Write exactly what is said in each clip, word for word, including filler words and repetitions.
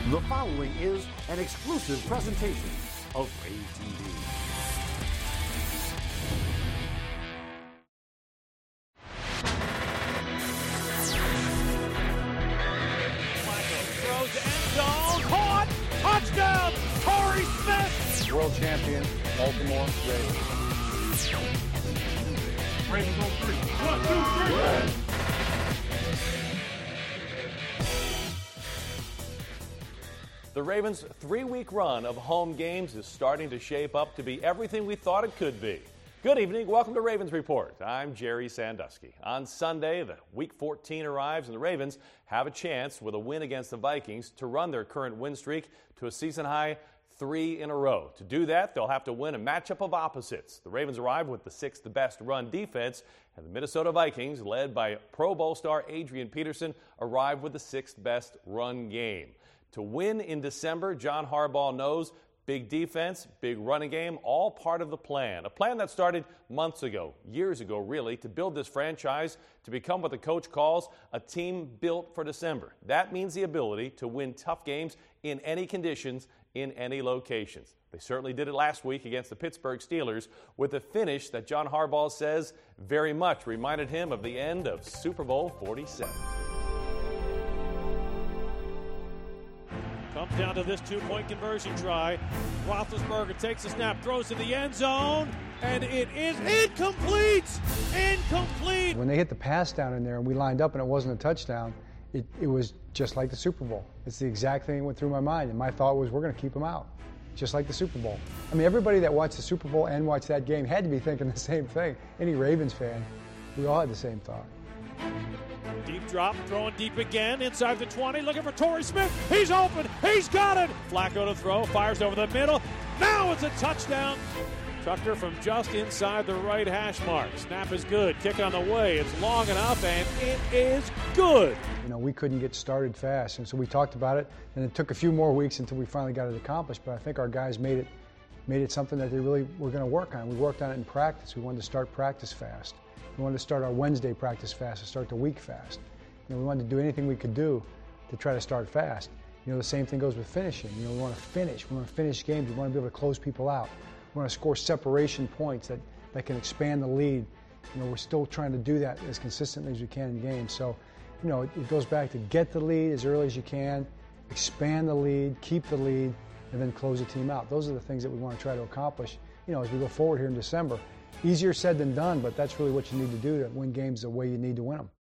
The following is an exclusive presentation of Rave T V. Throws to end zone, caught, touchdown, Torrey Smith! World champion, Baltimore Ravens. Ravens on three. One, two, three. The Ravens' three-week run of home games is starting to shape up to be everything we thought it could be. Good evening. Welcome to Ravens Report. I'm Jerry Sandusky. On Sunday, the Week fourteen arrives, and the Ravens have a chance with a win against the Vikings to run their current win streak to a season-high three in a row. To do that, they'll have to win a matchup of opposites. The Ravens arrive with the sixth best run defense, and the Minnesota Vikings, led by Pro Bowl star Adrian Peterson, arrive with the sixth best run game. To win in December, John Harbaugh knows big defense, big running game, all part of the plan. A plan that started months ago, years ago really, to build this franchise to become what the coach calls a team built for December. That means the ability to win tough games in any conditions, in any locations. They certainly did it last week against the Pittsburgh Steelers with a finish that John Harbaugh says very much reminded him of the end of Super Bowl forty-seven. Comes down to this two-point conversion try. Roethlisberger takes a snap, throws to the end zone, and it is incomplete! Incomplete! When they hit the pass down in there and we lined up and it wasn't a touchdown, it, it was just like the Super Bowl. It's the exact thing that went through my mind, and my thought was we're going to keep them out, just like the Super Bowl. I mean, everybody that watched the Super Bowl and watched that game had to be thinking the same thing. Any Ravens fan, we all had the same thought. Deep drop, throwing deep again, inside the twenty, looking for Torrey Smith. He's open, he's got it. Flacco to throw, fires over the middle. Now it's a touchdown. Tucker from just inside the right hash mark. Snap is good, kick on the way. It's long enough, and it is good. You know, we couldn't get started fast, and so we talked about it, and it took a few more weeks until we finally got it accomplished, but I think our guys made it, made it something that they really were going to work on. We worked on it in practice. We wanted to start practice fast. We wanted to start our Wednesday practice fast, to start the week fast. You know, we wanted to do anything we could do to try to start fast. You know, the same thing goes with finishing. You know, we want to finish. We want to finish games. We want to be able to close people out. We want to score separation points that, that can expand the lead. You know, we're still trying to do that as consistently as we can in games. So, you know, it, it goes back to get the lead as early as you can, expand the lead, keep the lead, and then close the team out. Those are the things that we want to try to accomplish, you know, as we go forward here in December. Easier said than done, but that's really what you need to do to win games the way you need to win them.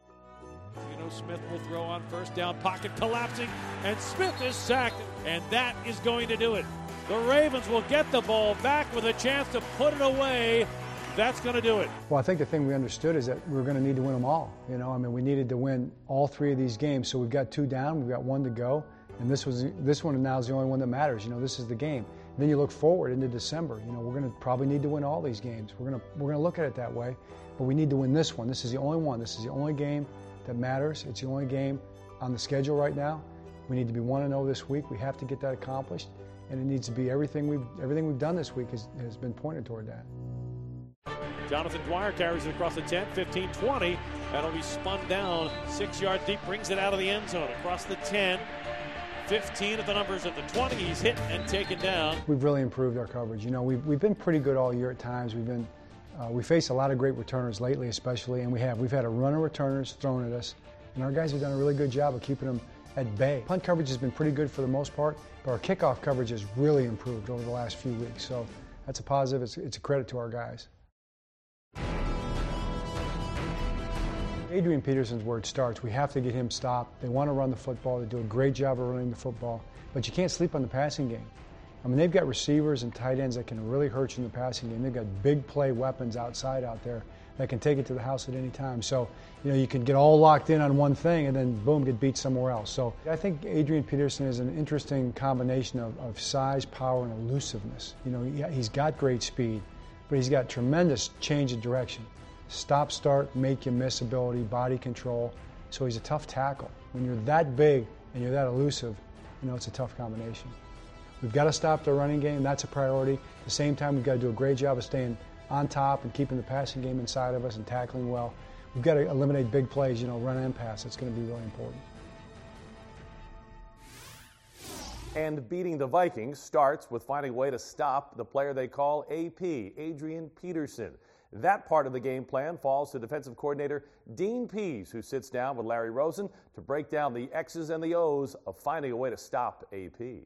Geno Smith will throw on first down, pocket collapsing, and Smith is sacked, and that is going to do it. The Ravens will get the ball back with a chance to put it away. That's going to do it. Well, I think the thing we understood is that we we're going to need to win them all. You know, I mean, we needed to win all three of these games. So we've got two down, we've got one to go, and this was this one now is the only one that matters. You know, this is the game. Then you look forward into December. You know, we're going to probably need to win all these games. We're going to we're going to look at it that way, but we need to win this one. This is the only one. This is the only game that matters. It's the only game on the schedule right now. We need to be one and oh this week. We have to get that accomplished, and it needs to be everything we've everything we've done this week has, has been pointed toward that. Jonathan Dwyer carries it across the ten, fifteen, twenty. That'll be spun down six yards deep, brings it out of the end zone across the ten. fifteen of the numbers at the twenty. He's hit and taken down. We've really improved our coverage. You know, we've, we've been pretty good all year at times. We've been, uh, we face a lot of great returners lately, especially, and we have. We've had a run of returners thrown at us, and our guys have done a really good job of keeping them at bay. Punt coverage has been pretty good for the most part, but our kickoff coverage has really improved over the last few weeks. So that's a positive. It's, it's a credit to our guys. Adrian Peterson's where it starts. We have to get him stopped. They want to run the football. They do a great job of running the football, but you can't sleep on the passing game. I mean, they've got receivers and tight ends that can really hurt you in the passing game. They've got big play weapons outside out there that can take it to the house at any time. So, you know, you can get all locked in on one thing and then, boom, get beat somewhere else. So I think Adrian Peterson is an interesting combination of, of size, power, and elusiveness. You know, he, he's got great speed, but he's got tremendous change of direction. Stop, start, make you miss ability, body control. So he's a tough tackle. When you're that big and you're that elusive, you know, it's a tough combination. We've got to stop the running game. That's a priority. At the same time, we've got to do a great job of staying on top and keeping the passing game inside of us and tackling well. We've got to eliminate big plays, you know, run and pass. It's going to be really important. And beating the Vikings starts with finding a way to stop the player they call A P, Adrian Peterson. That part of the game plan falls to defensive coordinator Dean Pease, who sits down with Larry Rosen to break down the X's and the O's of finding a way to stop A P.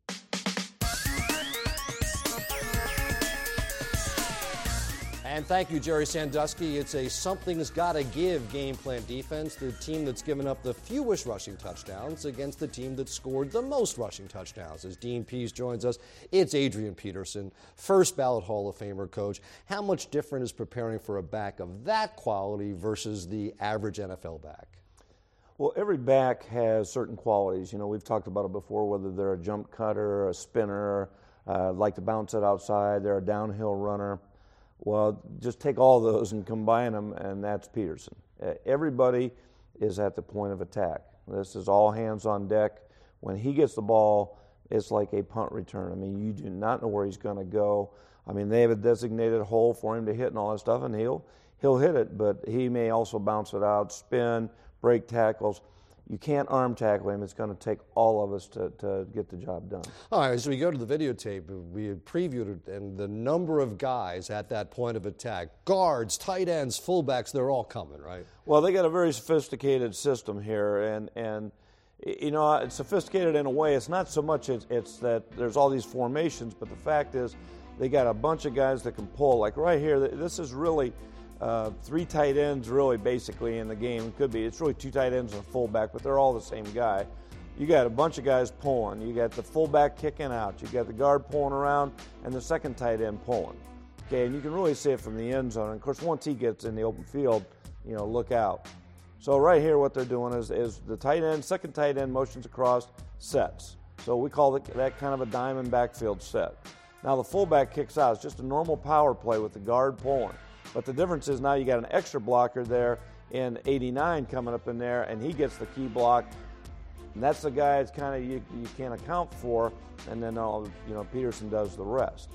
And thank you, Jerry Sandusky. It's a something's gotta give game plan defense. The team that's given up the fewest rushing touchdowns against the team that scored the most rushing touchdowns. As Dean Pease joins us, it's Adrian Peterson, first ballot Hall of Famer coach. How much different is preparing for a back of that quality versus the average N F L back? Well, every back has certain qualities. You know, we've talked about it before, whether they're a jump cutter, a spinner, uh, like to bounce it outside, they're a downhill runner. Well, just take all those and combine them, and that's Peterson. Uh, everybody is at the point of attack. This is all hands on deck. When he gets the ball, it's like a punt return. I mean, you do not know where he's going to go. I mean, they have a designated hole for him to hit and all that stuff, and he'll he'll hit it, but he may also bounce it out, spin, break tackles. You can't arm tackle him. It's going to take all of us to, to get the job done. All right, as we go to the videotape, we had previewed it, and the number of guys at that point of attack, guards, tight ends, fullbacks, they're all coming, right? Well, they got a very sophisticated system here, and, and you know, it's sophisticated in a way. It's not so much it's, it's that there's all these formations, but the fact is they got a bunch of guys that can pull. Like right here, this is really Uh, three tight ends really basically in the game. It could be. It's really two tight ends and a fullback, but they're all the same guy. You got a bunch of guys pulling. You got the fullback kicking out. You got the guard pulling around and the second tight end pulling. Okay, and you can really see it from the end zone. And of course, once he gets in the open field, you know, look out. So right here what they're doing is, is the tight end, second tight end motions across, sets. So we call it, that kind of a diamond backfield set. Now the fullback kicks out. It's just a normal power play with the guard pulling. But the difference is now you got an extra blocker there in eighty-nine coming up in there, and he gets the key block. And that's the guy that's kind of you, you can't account for, and then all, you know, Peterson does the rest.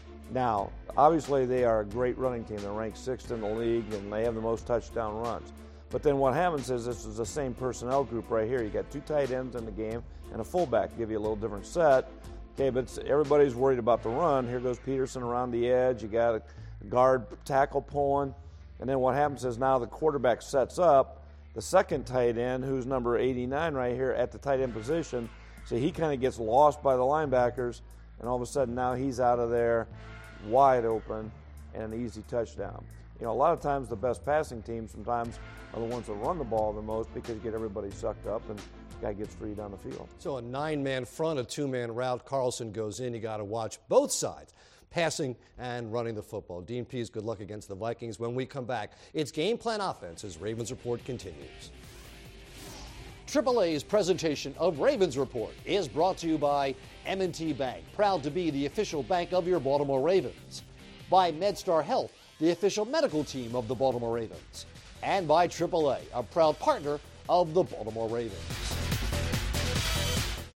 Now, obviously they are a great running team. They're ranked sixth in the league, and they have the most touchdown runs. But then what happens is this is the same personnel group right here. You got two tight ends in the game and a fullback, give you a little different set. Okay, but everybody's worried about the run. Here goes Peterson around the edge. You got a guard tackle pulling, and then what happens is now the quarterback sets up the second tight end, who's number eighty-nine right here at the tight end position. So he kind of gets lost by the linebackers, and all of a sudden now he's out of there wide open and an easy touchdown. You know, a lot of times the best passing teams sometimes are the ones that run the ball the most because you get everybody sucked up and the guy gets free down the field. So a nine-man front, a two-man route. Carlson goes in. You got to watch both sides, passing and running the football. Dean Pease, good luck against the Vikings. When we come back, it's Game Plan Offense as Ravens Report continues. triple A's presentation of Ravens Report is brought to you by M and T Bank, proud to be the official bank of your Baltimore Ravens. By MedStar Health, the official medical team of the Baltimore Ravens. And by triple A, a proud partner of the Baltimore Ravens.